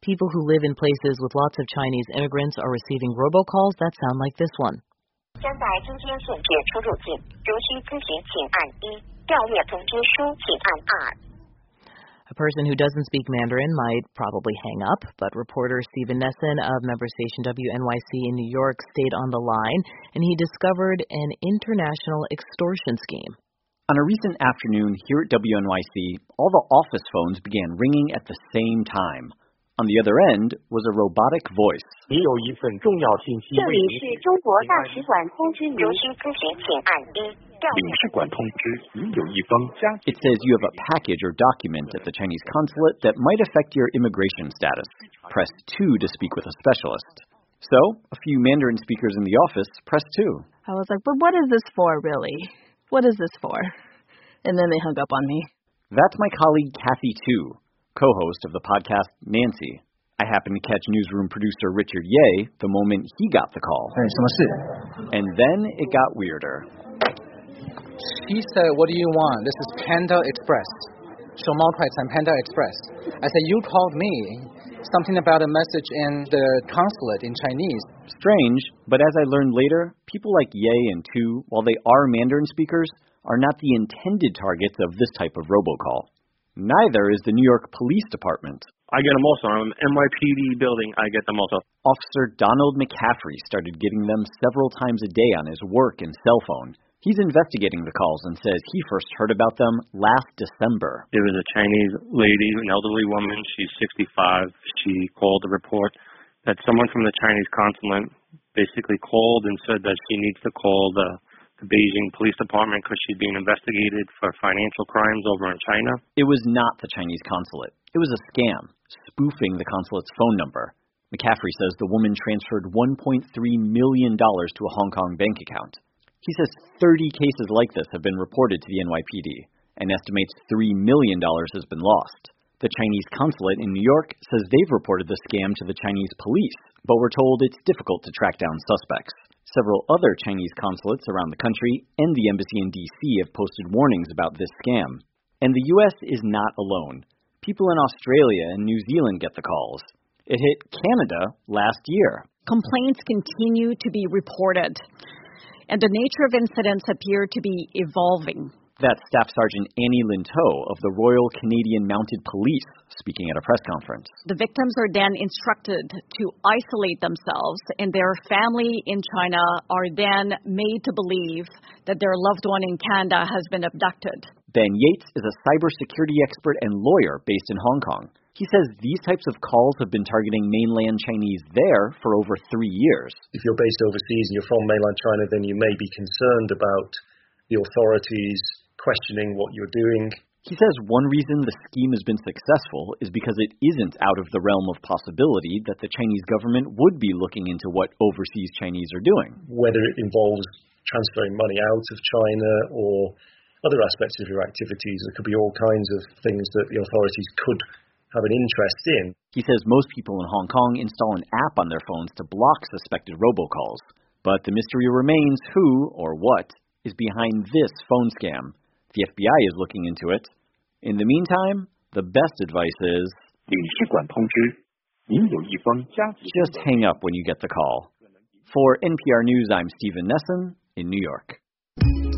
People who live in places with lots of Chinese immigrants are receiving robocalls that sound like this one. A person who doesn't speak Mandarin might probably hang up, but reporter Stephen Nesson of member station WNYC in New York stayed on the line, and he discovered an international extortion scheme. On a recent afternoon here at WNYC, all the office phones began ringing at the same time. On the other end was a robotic voice. It says you have a package or document at the Chinese consulate that might affect your immigration status. Press 2 to speak with a specialist. So, a few Mandarin speakers in the office pressed 2. I was like, but what is this for, really? What is this for? And then they hung up on me. That's my colleague Kathy Tu, co-host of the podcast Nancy. I happened to catch newsroom producer Richard Ye the moment he got the call. And then it got weirder. She said, what do you want? This is Panda Express. 熊猫快餐 Panda Express. I said, you called me. Something about a message in the consulate in Chinese. Strange, but as I learned later, people like Ye and Tu, while they are Mandarin speakers, are not the intended targets of this type of robocall. Neither is the New York Police Department. I get them also. On NYPD building, I get them also. Officer Donald McCaffrey started getting them several times a day on his work and cell phone. He's investigating the calls and says he first heard about them last December. There was a Chinese lady, an elderly woman. She's 65. She called to report that someone from the Chinese consulate basically called and said that she needs to call the Beijing Police Department because she's being investigated for financial crimes over in China. It was not the Chinese consulate. It was a scam, spoofing the consulate's phone number. McCaffrey says the woman transferred $1.3 million to a Hong Kong bank account. He says 30 cases like this have been reported to the NYPD and estimates $3 million has been lost. The Chinese consulate in New York says they've reported the scam to the Chinese police, but we're told it's difficult to track down suspects. Several other Chinese consulates around the country and the embassy in D.C. have posted warnings about this scam. And the U.S. is not alone. People in Australia and New Zealand get the calls. It hit Canada last year. Complaints continue to be reported, and the nature of incidents appear to be evolving. That's Staff Sergeant Annie Linteau of the Royal Canadian Mounted Police speaking at a press conference. The victims are then instructed to isolate themselves, and their family in China are then made to believe that their loved one in Canada has been abducted. Ben Yates is a cybersecurity expert and lawyer based in Hong Kong. He says these types of calls have been targeting mainland Chinese there for over 3 years. If you're based overseas and you're from mainland China, then you may be concerned about the authorities questioning what you're doing. He says one reason the scheme has been successful is because it isn't out of the realm of possibility that the Chinese government would be looking into what overseas Chinese are doing. Whether it involves transferring money out of China or other aspects of your activities, there could be all kinds of things that the authorities could have an interest in. He says most people in Hong Kong install an app on their phones to block suspected robocalls. But the mystery remains who or what is behind this phone scam. The FBI is looking into it. In the meantime, the best advice is just hang up when you get the call. For NPR News, I'm Stephen Nesson in New York.